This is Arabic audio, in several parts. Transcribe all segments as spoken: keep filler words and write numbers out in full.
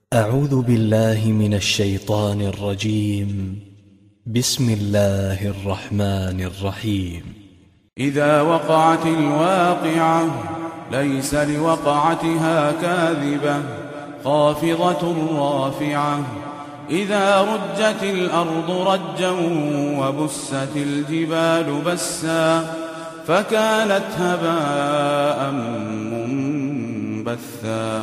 أعوذ بالله من الشيطان الرجيم. بسم الله الرحمن الرحيم. إذا وقعت الواقعة ليس لوقعتها كاذبة خافضة رافعة إذا رجت الأرض رجا وبست الجبال بسا فكانت هباء منبثا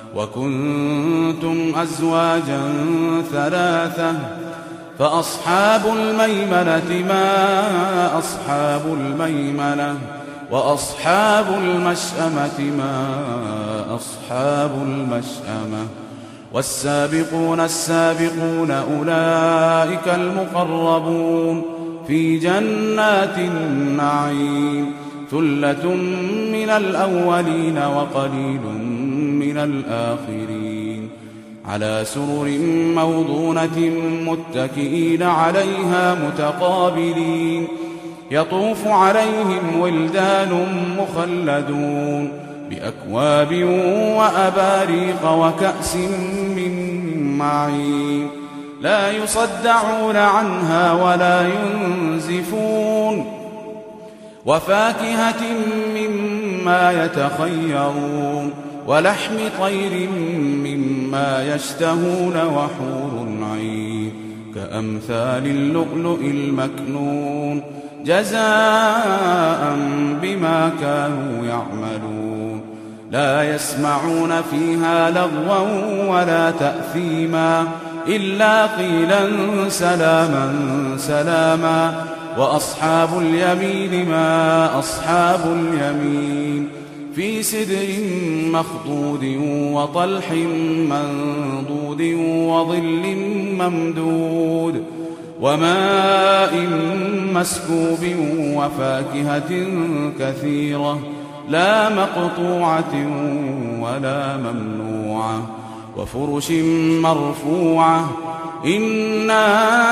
وكنتم أزواجا ثلاثة فأصحاب الميمنة ما أصحاب الميمنة وأصحاب المشأمة ما أصحاب المشأمة والسابقون السابقون أولئك المقربون في جنات النعيم ثلة من الأولين وقليل من الآخرين على سرر موضونة متكئين عليها متقابلين يطوف عليهم ولدان مخلدون بأكواب وأباريق وكأس من معين لا يصدعون عنها ولا ينزفون وفاكهة مما يتخيرون ولحم طير مما يشتهون وحور عين كأمثال اللؤلؤ المكنون جزاء بما كانوا يعملون لا يسمعون فيها لغوا ولا تأثيما إلا قيلا سلاما سلاما وأصحاب اليمين ما أصحاب اليمين في سدر مخضود وطلح منضود وظل ممدود وماء مسكوب وفاكهة كثيرة لا مقطوعة ولا ممنوعة وفرش مرفوعة إنا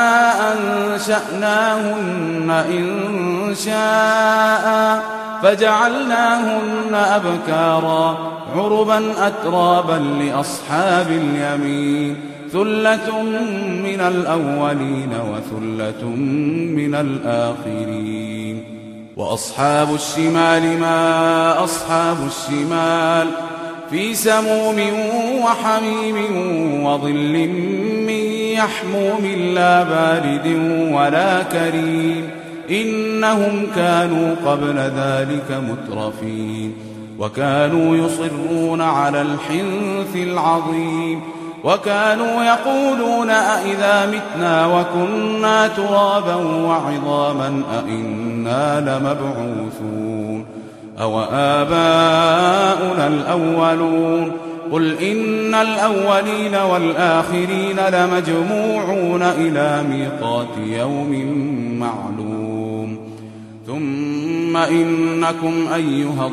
أنشأناهن إن شاء فجعلناهن أبكارا عربا أترابا لأصحاب اليمين ثلة من الأولين وثلة من الآخرين وأصحاب الشمال ما أصحاب الشمال في سموم وحميم وظل من يحموم لا بارد ولا كريم إنهم كانوا قبل ذلك مترفين وكانوا يصرون على الحنث العظيم وكانوا يقولون أئذا متنا وكنا ترابا وعظاما أئنا لمبعوثون أو آباؤنا الأولون قل إن الأولين والآخرين لمجموعون إلى ميقات يوم معلوم ثم إنكم أيها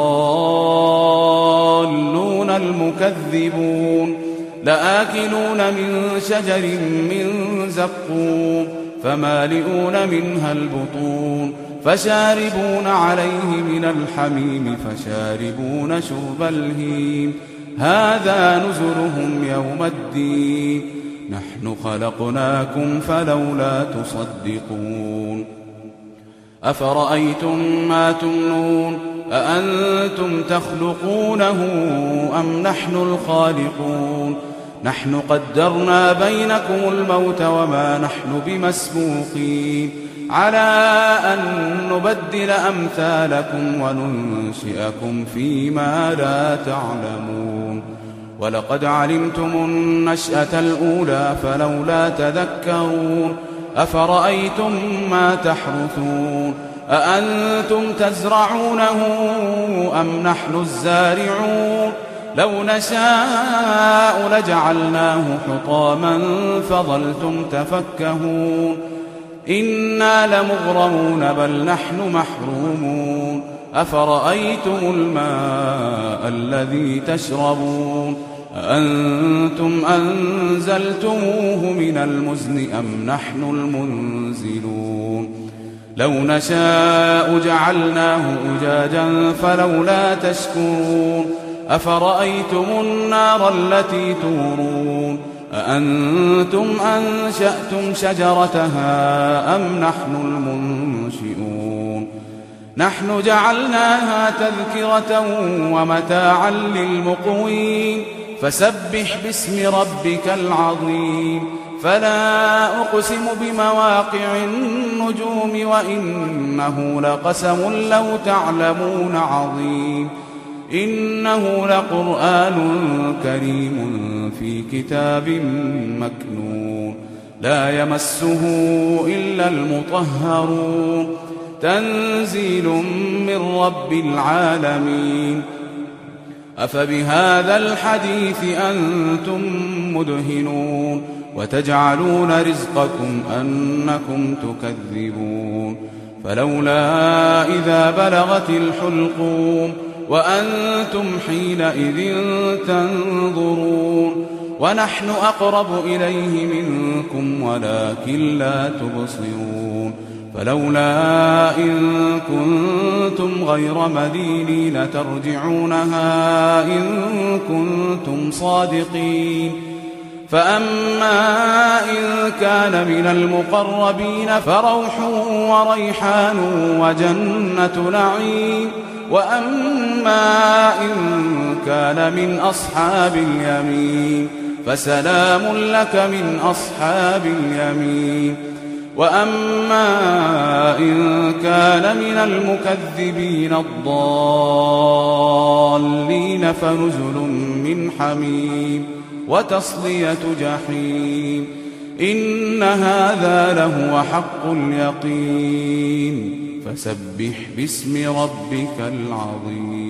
الضالون المكذبون لآكلون من شجر من زقوم فمالئون منها البطون فشاربون عليه من الحميم فشاربون شرب الهيم هذا نزلهم يوم الدين نحن خلقناكم فلولا تصدقون أفرأيتم ما تمنون أأنتم تخلقونه أم نحن الخالقون نحن قدرنا بينكم الموت وما نحن بمسبوقين على أن نبدل أمثالكم وننشئكم فيما لا تعلمون ولقد علمتم النشأة الأولى فلولا تذكرون أفرأيتم ما تحرثون أأنتم تزرعونه أم نحن الزارعون لو نشاء لجعلناه حطاما فظلتم تفكهون إنا لمغرمون بل نحن محرومون أفرأيتم الماء الذي تشربون أأنتم أنزلتموه من المزن أم نحن المنزلون لو نشاء جعلناه أجاجا فلولا تشكرون أفرأيتم النار التي تورون أأنتم أنشأتم شجرتها أم نحن المنشئون نحن جعلناها تذكرة ومتاعا للمقوين فسبح باسم ربك العظيم فلا أقسم بمواقع النجوم وإنه لقسم لو تعلمون عظيم إنه لقرآن كريم في كتاب مكنون لا يمسه إلا المطهرون تنزيل من رب العالمين أفبهذا الحديث أنتم مدهنون وتجعلون رزقكم أنكم تكذبون فلولا إذا بلغت الحلقوم وأنتم حينئذ تنظرون ونحن أقرب إليه منكم ولكن لا تبصرون فلولا إن كنتم غير مدينين ترجعونها إن كنتم صادقين فأما إن كان من المقربين فروح وريحان وجنة نعيم وأما إن كان من أصحاب اليمين فسلام لك من أصحاب اليمين وأما إن كان من المكذبين الضالين فنزل من حميم وتصلية جحيم إن هذا لهو حق اليقين فسبح باسم ربك العظيم.